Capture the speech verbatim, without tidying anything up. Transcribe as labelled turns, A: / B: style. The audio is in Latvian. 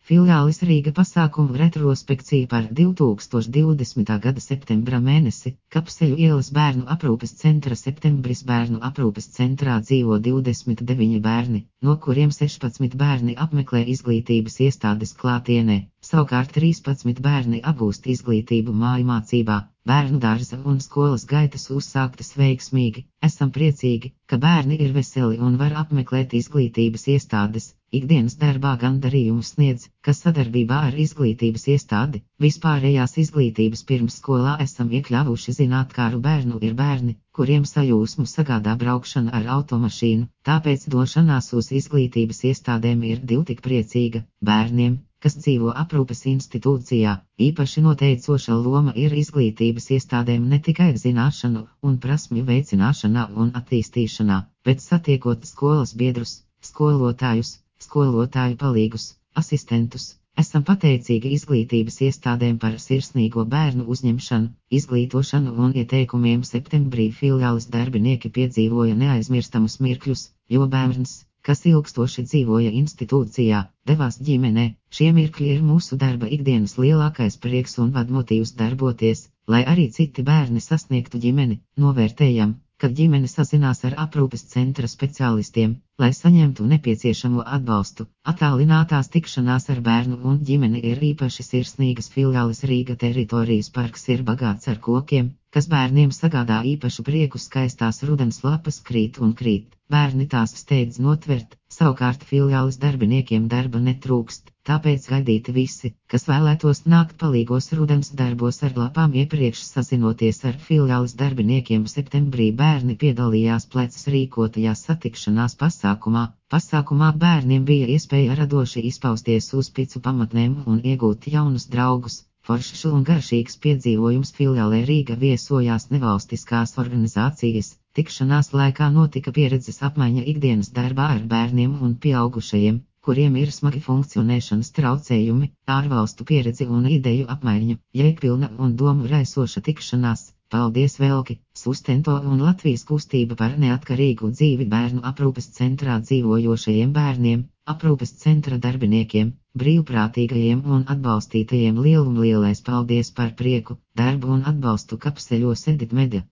A: Filiālis Rīga pasākumu retrospekcija par divi tūkstoši divdesmitā gada septembra mēnesi. Kapseļu ielas bērnu aprūpes centra septembris bērnu aprūpes centrā dzīvo divdesmit deviņi bērni, no kuriem sešpadsmit bērni apmeklē izglītības iestādes klātienē, savukārt trīspadsmit bērni apgūst izglītību mājmācībā. Bērnu dārza un skolas gaitas uzsāktas veiksmīgi. Esam priecīgi, ka bērni ir veseli un var apmeklēt izglītības iestādes. Ikdienas darbā gandarījumu sniedz, ka sadarbībā ar izglītības iestādi, vispārējās izglītības pirmsskolā esam iekļāvuši zinātkāru bērnu ir bērni, kuriem sajūsmu sagādā braukšana ar automašīnu, tāpēc došanās uz izglītības iestādēm ir divi tik priecīga. Bērniem, kas dzīvo aprūpes institūcijā, īpaši noteicoša loma ir izglītības iestādēm ne tikai zināšanu un prasmju veicināšanā un attīstīšanā, bet satiekot skolas biedrus, skolotājus, skolotāju palīgus, asistentus. Esam pateicīgi izglītības iestādēm par sirsnīgo bērnu uzņemšanu, izglītošanu un ieteikumiem. Septembrī filiāles darbinieki piedzīvoja neaizmirstamus mirkļus, jo bērns, kas ilgstoši dzīvoja institūcijā, devās ģimenē. Šie mirkļi ir mūsu darba ikdienas lielākais prieks un vadmotīvs darboties, lai arī citi bērni sasniegtu ģimeni. Novērtējam, kad ģimene sazinās ar aprūpes centra speciālistiem, lai saņemtu nepieciešamo atbalstu. Attālinātās tikšanās ar bērnu un ģimeni ir īpaši sirsnīgas. Filiāles Rīga teritorijas parks ir bagāts ar kokiem, kas bērniem sagādā īpašu prieku. Skaistās rudens lapas krīt un krīt, bērni tās steidz notvert, savukārt filiāles darbiniekiem darba netrūkst, tāpēc gaidīti visi, kas vēlētos nākt palīgos rudens darbos ar lapām. Iepriekš sazinoties ar filiāles darbiniekiem septembrī bērni piedalījās plecas rīkotajā satikšanās pasākumā. Pasākumā bērniem bija iespēja radoši izpausties uz picu pamatnēm un iegūt jaunus draugus. Foršs un garšīgs piedzīvojums. Filiālē Rīga viesojās nevalstiskās organizācijas. Tikšanās laikā notika pieredzes apmaiņa ikdienas darbā ar bērniem un pieaugušajiem, kuriem ir smagi funkcionēšanas traucējumi, ārvalstu pieredzi un ideju apmaiņa, jēgpilna un domu raisoša tikšanās. Paldies Velki, Sustento un Latvijas kustība par neatkarīgu dzīvi bērnu aprūpes centrā dzīvojošajiem bērniem, aprūpes centra darbiniekiem, brīvprātīgajiem un atbalstītajiem. Lielum lielais paldies par prieku, darbu un atbalstu Kapseļos Edit Media.